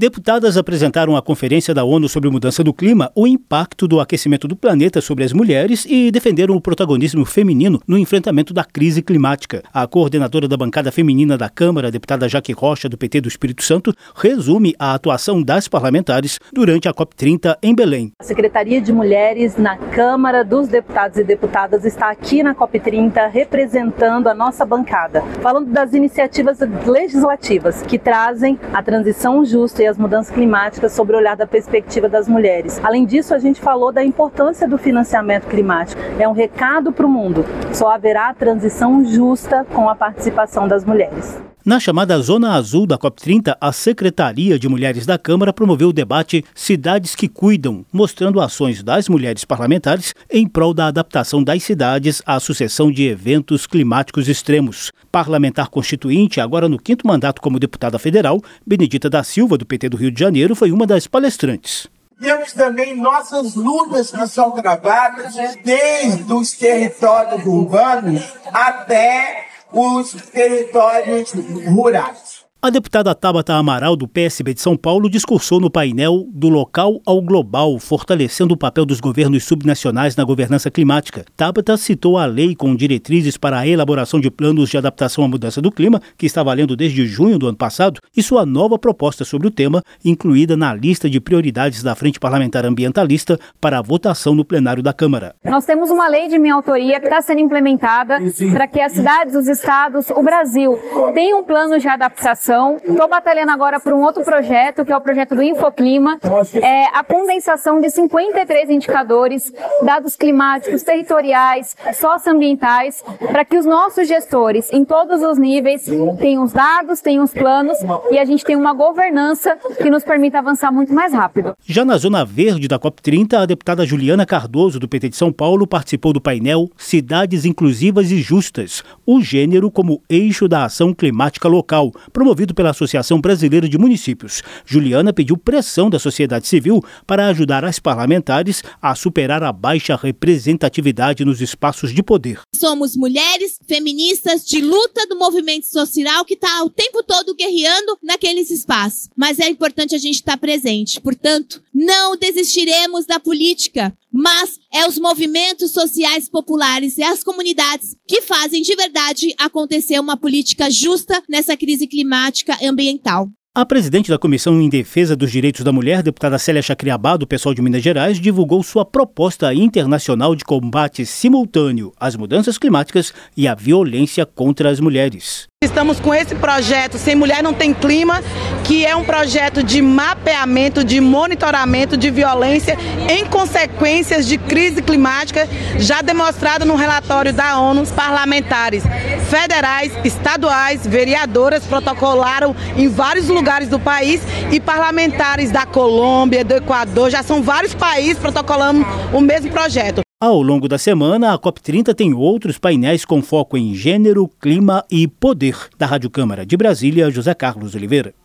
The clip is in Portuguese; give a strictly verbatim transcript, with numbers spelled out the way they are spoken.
Deputadas apresentaram à Conferência da ONU sobre Mudança do Clima o impacto do aquecimento do planeta sobre as mulheres e defenderam o protagonismo feminino no enfrentamento da crise climática. A coordenadora da bancada feminina da Câmara, a deputada Jaque Rocha, do P T do Espírito Santo, resume a atuação das parlamentares durante a COP trinta em Belém. A Secretaria de Mulheres na Câmara dos Deputados e Deputadas está aqui na COP trinta representando a nossa bancada, falando das iniciativas legislativas que trazem a transição justa e as mudanças climáticas sob o olhar da perspectiva das mulheres. Além disso, a gente falou da importância do financiamento climático. É um recado para o mundo. Só haverá transição justa com a participação das mulheres. Na chamada Zona Azul da COP trinta, a Secretaria de Mulheres da Câmara promoveu o debate Cidades que Cuidam, mostrando ações das mulheres parlamentares em prol da adaptação das cidades à sucessão de eventos climáticos extremos. Parlamentar constituinte, agora no quinto mandato como deputada federal, Benedita da Silva, do P T do Rio de Janeiro, foi uma das palestrantes. Temos também nossas lutas que são travadas desde os territórios urbanos até os territórios rurais. A deputada Tabata Amaral, do P S B de São Paulo, discursou no painel Do Local ao Global, fortalecendo o papel dos governos subnacionais na governança climática. Tabata citou a lei com diretrizes para a elaboração de planos de adaptação à mudança do clima, que está valendo desde junho do ano passado, e sua nova proposta sobre o tema, incluída na lista de prioridades da Frente Parlamentar Ambientalista para a votação no plenário da Câmara. Nós temos uma lei de minha autoria que está sendo implementada para que as cidades, os estados, o Brasil tenham um plano de adaptação. Estou batalhando agora por um outro projeto, que é o projeto do Infoclima, é a condensação de cinquenta e três indicadores, dados climáticos, territoriais, socioambientais, para que os nossos gestores, em todos os níveis, tenham os dados, tenham os planos e a gente tenha uma governança que nos permita avançar muito mais rápido. Já na Zona Verde da COP trinta, a deputada Juliana Cardoso, do P T de São Paulo, participou do painel Cidades Inclusivas e Justas, o gênero como eixo da ação climática local, promovido pela Associação Brasileira de Municípios. Juliana pediu pressão da sociedade civil para ajudar as parlamentares a superar a baixa representatividade nos espaços de poder. Somos mulheres feministas de luta do movimento social que está o tempo todo guerreando naqueles espaços. Mas é importante a gente estar presente. Portanto, não desistiremos da política, mas é os movimentos sociais populares e as comunidades que fazem de verdade acontecer uma política justa nessa crise climática e ambiental. A presidente da Comissão em Defesa dos Direitos da Mulher, deputada Célia Chacriabá, do PSOL de Minas Gerais, divulgou sua proposta internacional de combate simultâneo às mudanças climáticas e à violência contra as mulheres. Estamos com esse projeto Sem Mulher Não Tem Clima, que é um projeto de mapeamento, de monitoramento de violência em consequências de crise climática, já demonstrado no relatório da ONU. Os parlamentares federais, estaduais, vereadoras protocolaram em vários lugares do país e parlamentares da Colômbia, do Equador, já são vários países protocolando o mesmo projeto. Ao longo da semana, a COP trinta tem outros painéis com foco em gênero, clima e poder. Da Rádio Câmara de Brasília, José Carlos Oliveira.